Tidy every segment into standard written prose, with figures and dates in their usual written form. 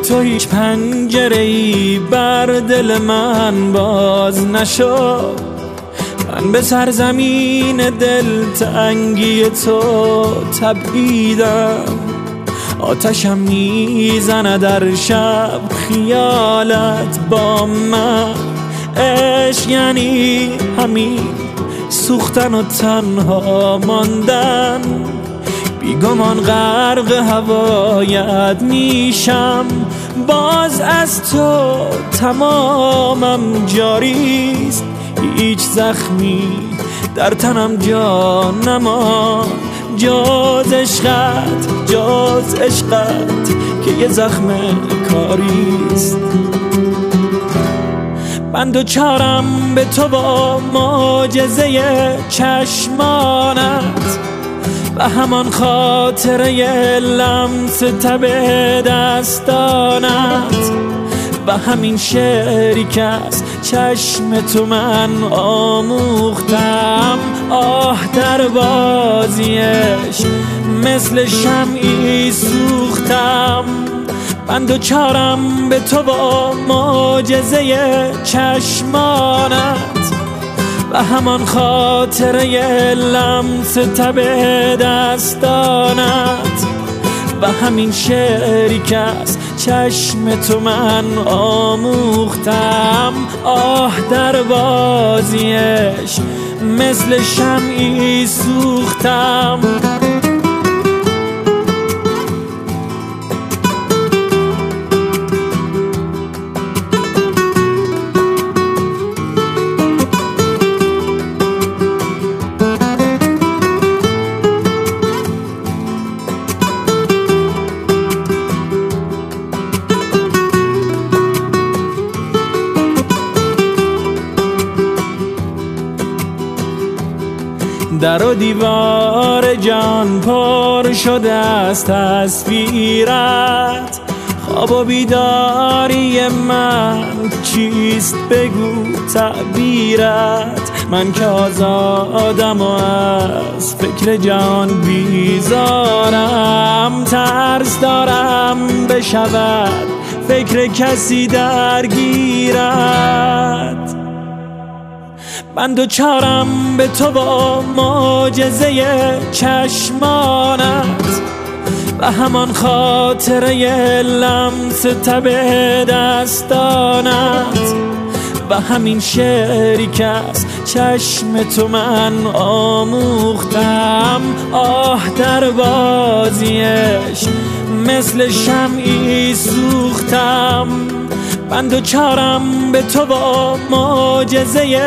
تو هیچ پنجره‌ای بر دل من باز نشد. من به سرزمین دلتنگی تو تبعیدم، آتشم میزنه در شب خیالت با من. عشق یعنی همین سوختن و تنها ماندن، بیگمان غرق هوایت میشم. باز از تو تمامم جاریست، هیچ زخمی در تنم جا نمان جز عشقت، جز عشقت که یه زخم کاریست. من دوچارم به تو با معجزه چشمانت و همان خاطره لمس تب دستانت و همین شعری که از چشم تو من آموختم. آه در بازیش مثل شمعی سوختم. من دوچارم به تو با معجزه چشمانت و همان خاطره لمس تب دستانت و همین شعری که از چشم تو من آموختم. آه در بازیش مثل شمعی سوختم. در و دیوار جان پر شده از تصویرت، خواب و بیداری من چیست بگو تعبیرت. من که آزادم و از فکر جان بیزارم، ترس دارم بشود فکر کسی درگیرت. من دوچارم به تو با معجزه چشمانت و همان خاطره لمس تب دستانت و همین شعری که از چشم تو من آموختم. آه در بازیش مثل شمعی سوختم. من دوچارم به تو با معجزه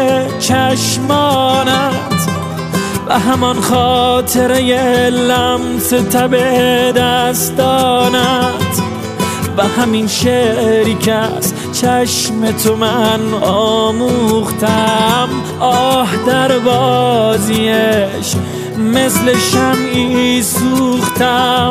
چشمانت و همان خاطره لمس تب دستانت و همین شعری که از چشم تو من آموختم. آه در بازیش مثل شمعی سوختم.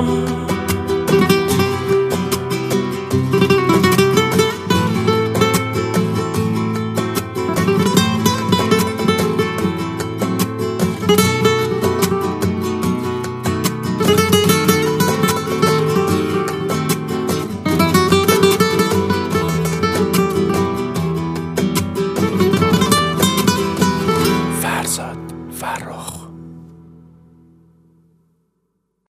فرخ